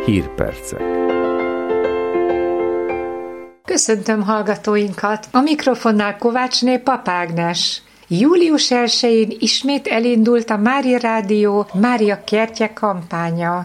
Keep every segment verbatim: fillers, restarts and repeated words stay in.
Hírpercek. Köszöntöm hallgatóinkat! A mikrofonnál Kovácsné Pap Ágnes. július elsején ismét elindult a Mária Rádió Mária Kertje kampánya.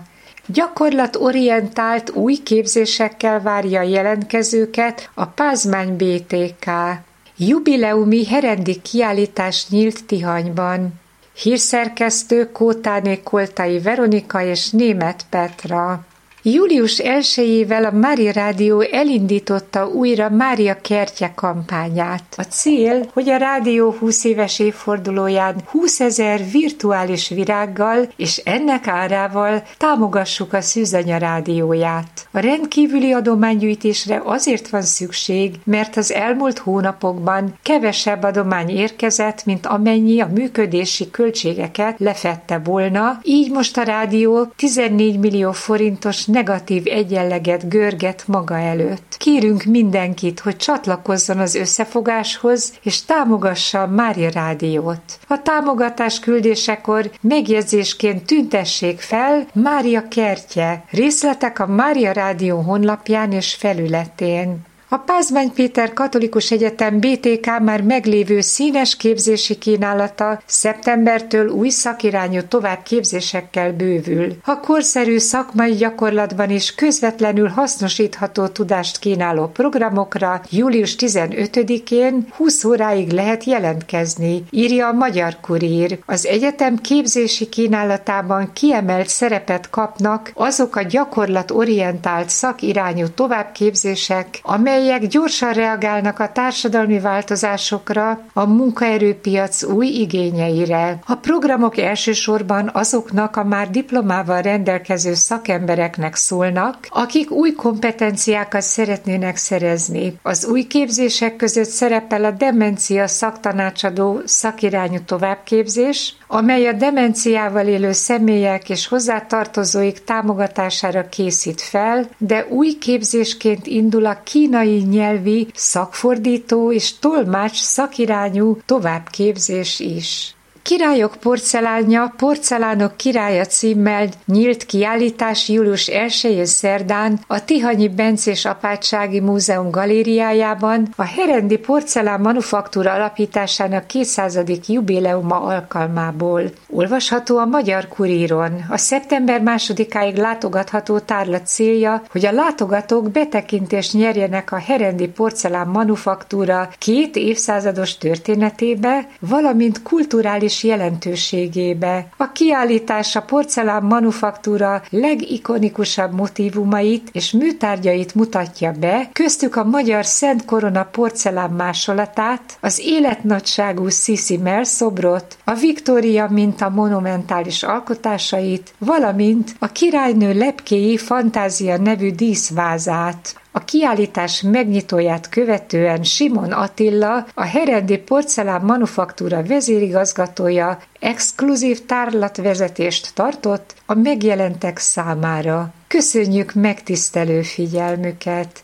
Gyakorlatorientált új képzésekkel várja a jelentkezőket a Pázmány bé té ká. Jubileumi herendi kiállítás nyílt Tihanyban. Hírszerkesztő Kótáné Koltai Veronika és Németh Petra. július elsejével a Mária Rádió elindította újra Mária Kertje kampányát. A cél, hogy a rádió húsz éves évfordulóján húszezer virtuális virággal és ennek árával támogassuk a Szűzanya rádióját. A rendkívüli adománygyűjtésre azért van szükség, mert az elmúlt hónapokban kevesebb adomány érkezett, mint amennyi a működési költségeket lefedte volna, így most a rádió tizennégy millió forintos negatív egyenleget görget maga előtt. Kérünk mindenkit, hogy csatlakozzon az összefogáshoz, és támogassa a Mária Rádiót. A támogatás küldésekor megjegyzésként tüntessék fel Mária Kertje. Részletek a Mária Rádió honlapján és felületén. A Pázmány Péter Katolikus Egyetem bé té ká már meglévő színes képzési kínálata szeptembertől új szakirányú továbbképzésekkel bővül. A korszerű szakmai gyakorlatban is közvetlenül hasznosítható tudást kínáló programokra július tizenötödikén húsz óráig lehet jelentkezni, írja a Magyar Kurír. Az egyetem képzési kínálatában kiemelt szerepet kapnak azok a gyakorlatorientált szakirányú továbbképzések, amely melyek gyorsan reagálnak a társadalmi változásokra, a munkaerőpiac új igényeire. A programok elsősorban azoknak a már diplomával rendelkező szakembereknek szólnak, akik új kompetenciákat szeretnének szerezni. Az új képzések között szerepel a demencia szaktanácsadó szakirányú továbbképzés, amely a demenciával élő személyek és hozzátartozóik támogatására készít fel, de új képzésként indul a kínai nyelvi szakfordító és tolmács szakirányú továbbképzés is. Királyok porcelánja, Porcelánok királya címmel nyílt kiállítás július elsején szerdán a Tihanyi Bencés Apátsági Múzeum galériájában a herendi porcelán manufaktúra alapításának kétszázadik jubileuma alkalmából. Olvasható a Magyar Kuríron. A szeptember másodikáig látogatható tárlat célja, hogy a látogatók betekintést nyerjenek a herendi porcelán manufaktúra két évszázados történetébe, valamint kulturális jelentőségébe. A kiállítás a porcelán manufaktúra legikonikusabb motívumait és műtárgyait mutatja be, köztük a magyar Szent Korona porcelán másolatát, az életnagyságú Sissi Mell szobrot, a Viktória minta monumentális alkotásait, valamint a királynő lepkéi fantázia nevű díszvázát. A kiállítás megnyitóját követően Simon Attila, a herendi porcelán manufaktúra vezérigazgatója exkluzív tárlatvezetést tartott a megjelentek számára. Köszönjük megtisztelő figyelmüket!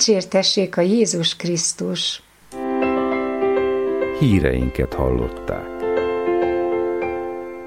Dicsértessék a Jézus Krisztus! Híreinket hallották.